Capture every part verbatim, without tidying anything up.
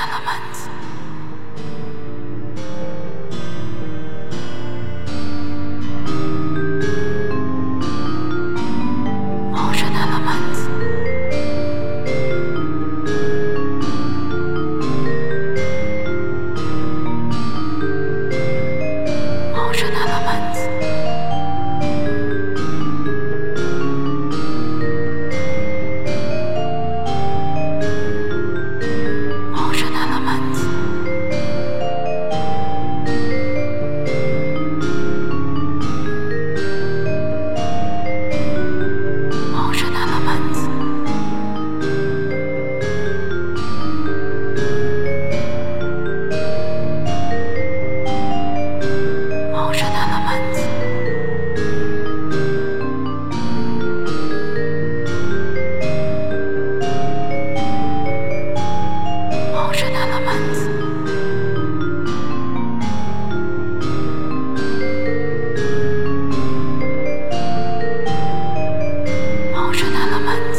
Elements. Ocean Elements. Ocean Elements. Ocean Elements. Ocean Elements. Ocean Elements. Ocean Elements. Ocean Elements.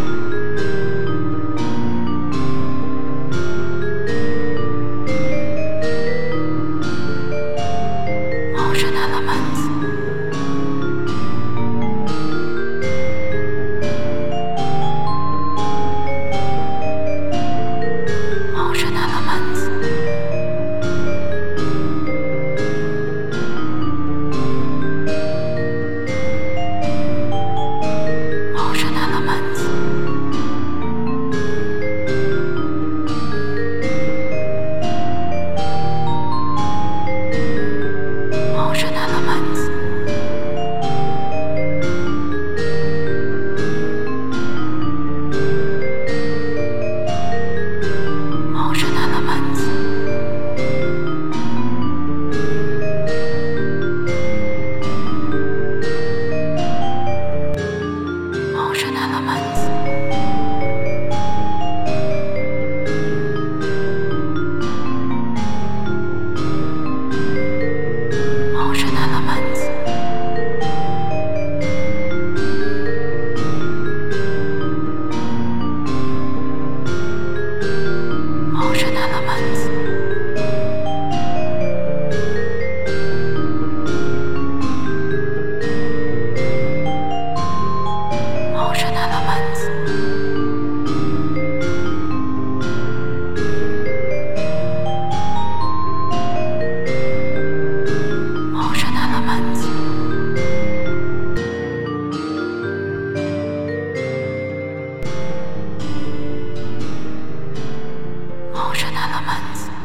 Ocean Elements. Ocean Elements. Ocean Elements. Ocean Elements. Ocean Elements. Ocean Elements. Ocean Elements. Ocean Elements. Ocean Elements. Ocean Elements. Ocean Elements.